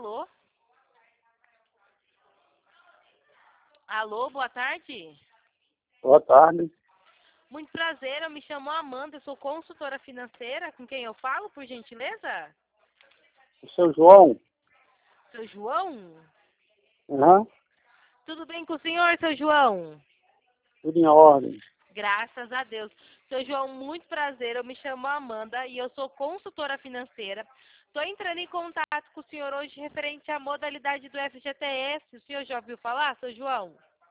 Alô? Alô, boa tarde. Boa tarde. Muito prazer, eu me chamo Amanda, eu sou consultora financeira. Com quem eu falo, por gentileza? O seu João? Seu João? Aham. Tudo bem com o senhor, seu João? Tudo em ordem. Graças a Deus. Seu João, muito prazer, eu me chamo Amanda e eu sou consultora financeira. Estou entrando em contato com o senhor hoje referente à modalidade do FGTS. O senhor já ouviu falar, seu João?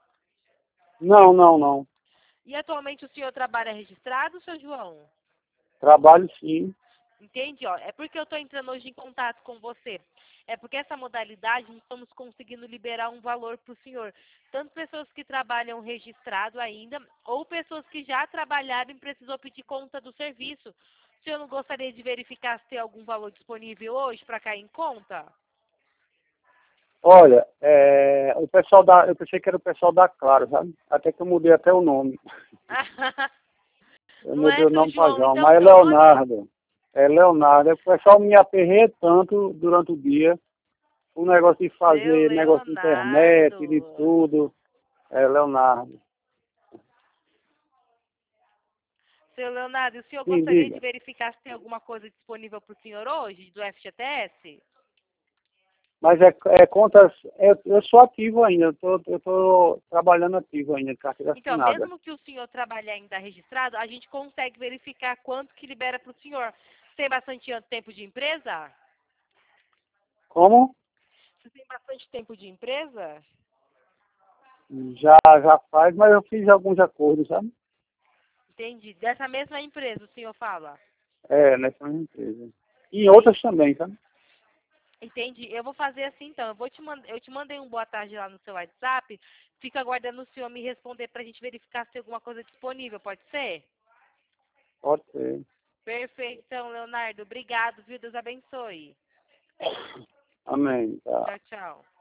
Não. E atualmente o senhor trabalha registrado, seu João? Trabalho sim. Entende? Ó, é porque eu estou entrando hoje em contato com você. É porque essa modalidade não estamos conseguindo liberar um valor para o senhor. Tanto pessoas que trabalham registrado ainda, ou pessoas que já trabalharam e precisou pedir conta do serviço. O senhor não gostaria de verificar se tem algum valor disponível hoje para cair em conta? Olha, eu pensei que era o pessoal da Claro, sabe? Até que eu mudei até o nome. Eu Não mudei é, o seu nome para João? João, Então, mas é seu nome é... Leonardo. É Leonardo. O pessoal me aperreia tanto durante o dia. O negócio de Seu fazer negócio de internet, de Leonardo. tudo. É Leonardo. Seu Leonardo, o senhor Sim, gostaria de diga. verificar se tem alguma coisa disponível para o senhor hoje, do FGTS? Mas é contas. Eu sou ativo ainda. Eu tô trabalhando ativo ainda, de carteira Então, assinada. mesmo que o senhor trabalhe ainda registrado, a gente consegue verificar quanto que libera para o senhor. Tem bastante tempo de empresa? Como? Você tem bastante tempo de empresa? Já faz, mas eu fiz alguns acordos, sabe? Entendi. Dessa mesma empresa, o senhor fala? É, nessa mesma empresa. E em outras Entendi. também, sabe? Entendi. Eu vou fazer assim, então. Eu te mandei um boa tarde lá no seu WhatsApp. Fica aguardando o senhor me responder para a gente verificar se tem alguma coisa disponível. Pode ser? Pode ser. Perfeito, então, Leonardo. Obrigado, viu? Deus abençoe. Amém. Tá. Tchau, tchau.